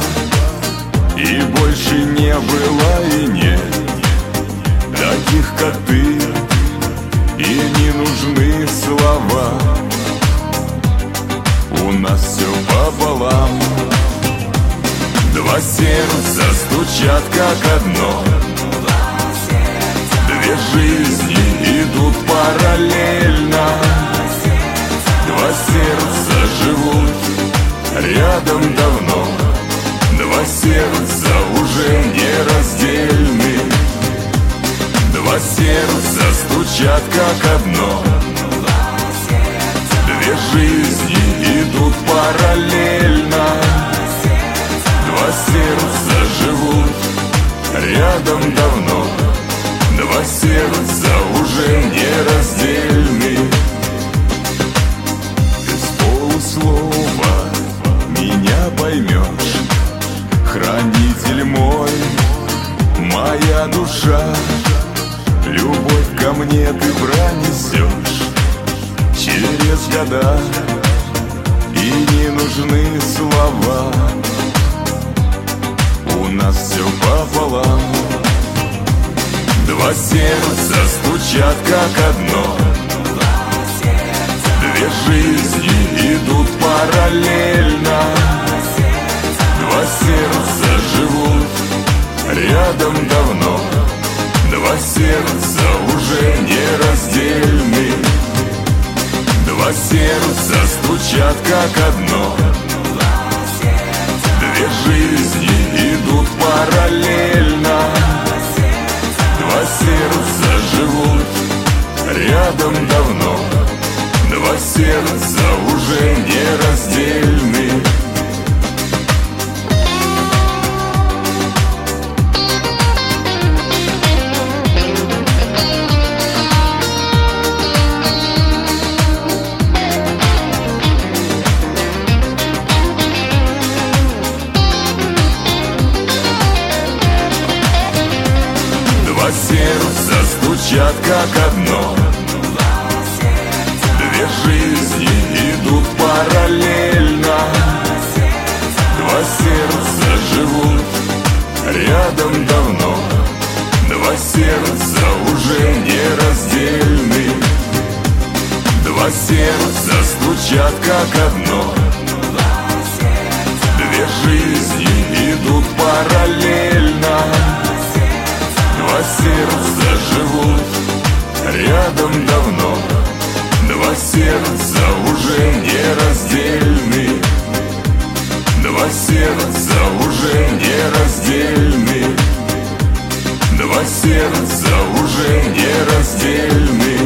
И больше не было и нет таких, как ты. И не нужны слова, у нас все пополам. Два сердца стучат как одно, две жизни идут параллельно. Два сердца живут рядом давно, два сердца уже нераздельны. Два сердца стучат как одно, две жизни идут параллельно. Два сердца живут рядом давно, два сердца уже нераздельны. Без полуслова меня поймешь, хранитель мой, моя душа. Любовь ко мне ты пронесешь через года, и не нужны слова, у нас все пополам. Два сердца стучат как одно, две жизни идут параллельно. Два сердца живут рядом давно, два сердца уже нераздельны. Два сердца стучат как одно, две жизни идут параллельно. Два сердца живут рядом давно, два сердца уже нераздельны. Два сердца стучат как одно, две жизни идут параллельно. Два сердца живут рядом давно, два сердца уже нераздельны. Два сердца стучат как одно, две жизни идут параллельно. Два сердца живут рядом давно, два сердца уже нераздельны. Два сердца уже нераздельны. Два сердца уже нераздельны.